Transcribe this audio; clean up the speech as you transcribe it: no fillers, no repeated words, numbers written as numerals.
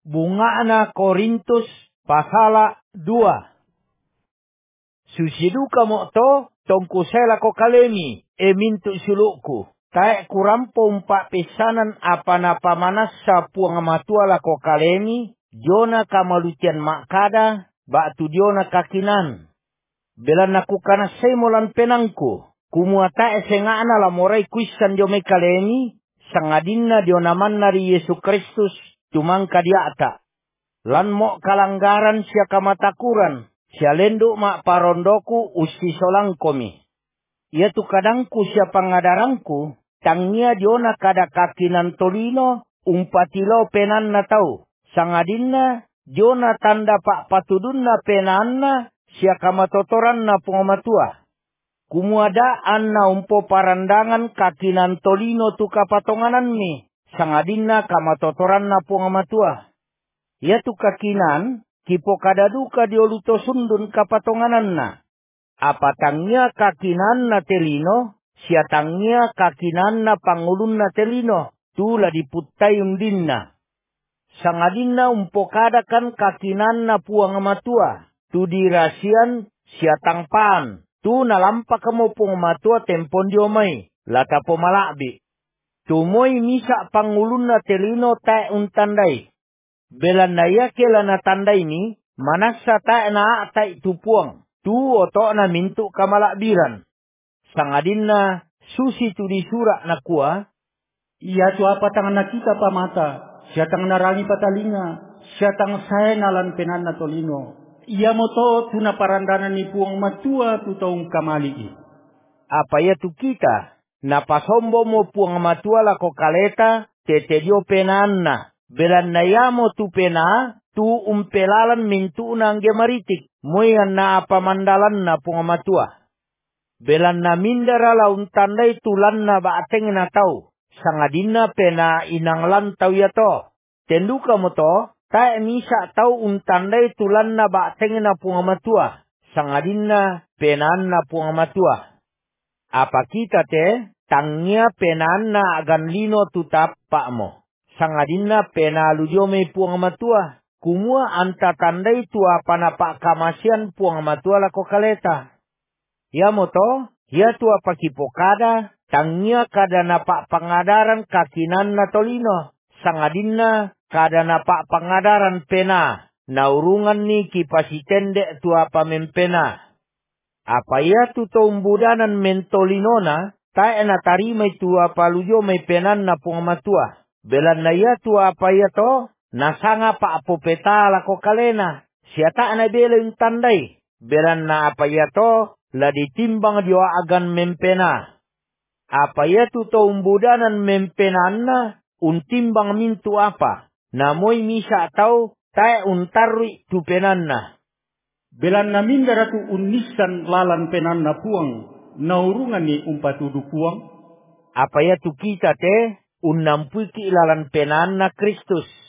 Bungana Korintus pasala 2. Susiduka mo to, tongku sela ko kalemi, mintu suluku. Tae kurampo umpa pesanan apa na pamanasa puang matuala ko kalemi, jona kamalutian makada, batu diona kakinan. Bela naku kana semolan penangku, kumua tae sengana la morai kuisan jome kalemi, sangadinna diona manari Yesus Kristus, tumangka diata. Lan mo kalanggaran sia kamatakuran, sia lenduk mak parondoku usi solang komi. Ia tu kadangku sia pangadarangku, tangia diona kada kakinan tolino, umpatilo penan na tau. Sangadinna, diona tanda pak patudunna penanna, sia kamatotoran na pungamatua. Kumuada anna umpo parandangan kakinan tolino tu kapatonganan ni, sangadinna kamatotoran na pungamatua. Ia tu kakinan, kipo kadaduka dioluto sundun kapatonganan na. Apatangnya kakinan na telino, siatangnya kakinan na pangulun na telino, tula diputai undinna. Sangadinna umpokadakan kakinan na puang matua, tu dirasian siatang pan, tu nalampa kamo puang matua tempon diomai, lata pomalakbi. Tumoi misa pangulun na telino tae untandai. Belan na yakela na tanda ini, manasa tae na atai tupuang. Tu otok na mintu kamalakbiran. Sangadinna susi tu disurak na kuah. Ia tu apa tangan na kita pa mata. Siatang narangi patalinga. Siatang saya nalan penan na tolino. Ia moto tu na parandanan ni puang matua tu taong kamali. Apa ya tu kita? Napasombo mo puang matua lako kaleta. Tetedio penan na. Belan na yamo tu pena. Tu umpelalan mintu na angge maritik. Moyan na apamandalan na pungamatua. Belan na mindara laun tandai tulan na baateng na tau. Sangadina pena inang lan tau yato. Tenduka mo to, tae misa tau untandai tulan na baateng na pungamatua. Sangadina penaan na pungamatua. Apa kita te, tangnya penaan na agan lino tutap pak mo. Sangadina pena lujome pungamatua. Kumua anta tandai tua panapak kamasian puang matua lako kaleta. Ya moto, ya tua pakipokada, tangia kada napak pangadaran kakinan na tolino. Sangadinna kada napak pangadaran pena. Naurungan ni kipasitendek tua pamempena. Apa ya tu toumbudanan mentolinona, tae na tarimay tua paluyo may penan na puang matua. Belan na ya tua apa ya to? Nasanga pa apopeta lako kalena. Siata na bela yung tandai. Belan na apa yato, la ditimbang diwa agan mempena. Apa yato to umbudanan mempenan na, untimbang mintu apa. Namoy misa tau, tae untarwi tu penan na. Belan na mindara tu unisan lalan penan na puang. Naurungan ni umpatudu puang. Apa yato kita te, unampui ki lalan penan na Kristus.